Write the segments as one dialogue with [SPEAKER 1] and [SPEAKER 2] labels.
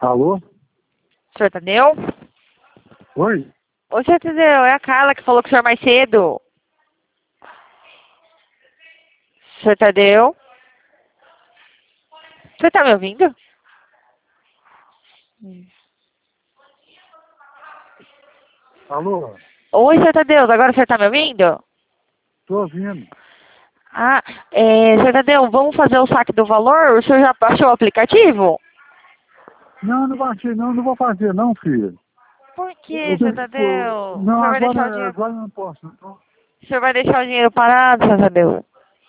[SPEAKER 1] Alô?
[SPEAKER 2] Senhor Tadeu?
[SPEAKER 1] Oi?
[SPEAKER 2] Oi, senhor Tadeu, é a Carla que falou com o senhor mais cedo. Senhor Tadeu? Você tá me ouvindo?
[SPEAKER 1] Alô?
[SPEAKER 2] Oi, senhor Tadeu, agora o senhor tá me ouvindo?
[SPEAKER 1] Tô ouvindo.
[SPEAKER 2] Ah, senhor Tadeu, vamos fazer o saque do valor? O senhor já baixou o aplicativo?
[SPEAKER 1] Não, não baixei não, não vou fazer não, filho.
[SPEAKER 2] Por
[SPEAKER 1] Eu
[SPEAKER 2] que, senhor
[SPEAKER 1] tenho,
[SPEAKER 2] Tadeu? O
[SPEAKER 1] não,
[SPEAKER 2] senhor vai deixar o dinheiro...
[SPEAKER 1] agora eu não posso. Não.
[SPEAKER 2] O senhor vai deixar o dinheiro parado, senhor Tadeu?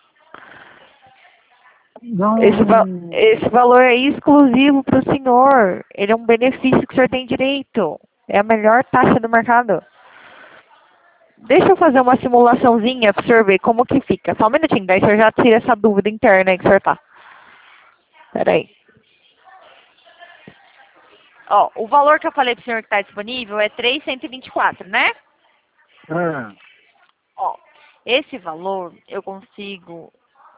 [SPEAKER 1] Não,
[SPEAKER 2] Esse valor é exclusivo para o senhor. Ele é um benefício que o senhor tem direito. É a melhor taxa do mercado. Deixa eu fazer uma simulaçãozinha para o senhor ver como que fica. Só um minutinho, daí o senhor já tira essa dúvida interna aí que o senhor tá. Pera aí. Ó, o valor que eu falei para o senhor que está disponível é 3.124, né?
[SPEAKER 1] é,
[SPEAKER 2] Ó, esse valor eu consigo...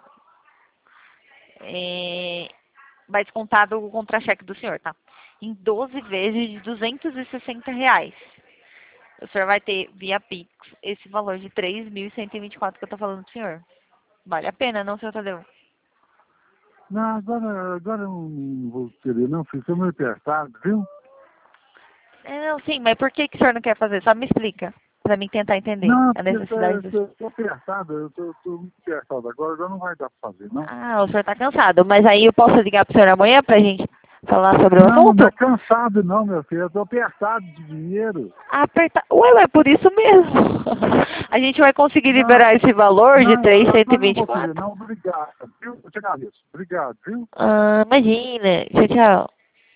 [SPEAKER 2] vai descontar do contra-cheque do senhor, tá? Em 12 vezes de R$ 260. O senhor vai ter, via Pix, esse valor de 3.124 que eu tô falando pro senhor. Vale a pena, não, senhor Tadeu?
[SPEAKER 1] não, agora eu não vou querer não, filho. Tô meio apertado, viu?
[SPEAKER 2] Não, sim, mas por que o senhor não quer fazer? Só me explica, pra mim tentar entender
[SPEAKER 1] Não,
[SPEAKER 2] a
[SPEAKER 1] porque
[SPEAKER 2] necessidade do...
[SPEAKER 1] eu tô apertado, eu tô muito apertado agora, já não vai dar pra fazer, não.
[SPEAKER 2] Ah, o senhor tá cansado, mas aí eu posso ligar pro senhor amanhã pra gente falar sobre o
[SPEAKER 1] Não, não é
[SPEAKER 2] assunto?
[SPEAKER 1] cansado não, meu filho, eu tô apertado de dinheiro.
[SPEAKER 2] Apertar. Ué, é por isso mesmo. A gente vai conseguir
[SPEAKER 1] Não,
[SPEAKER 2] liberar esse valor de
[SPEAKER 1] não,
[SPEAKER 2] três cento e
[SPEAKER 1] agora não
[SPEAKER 2] vinte e
[SPEAKER 1] vou querer
[SPEAKER 2] quatro.
[SPEAKER 1] não, obrigado, viu? Eu te agradeço, obrigado, viu?
[SPEAKER 2] Ah, imagina. Tchau, tchau.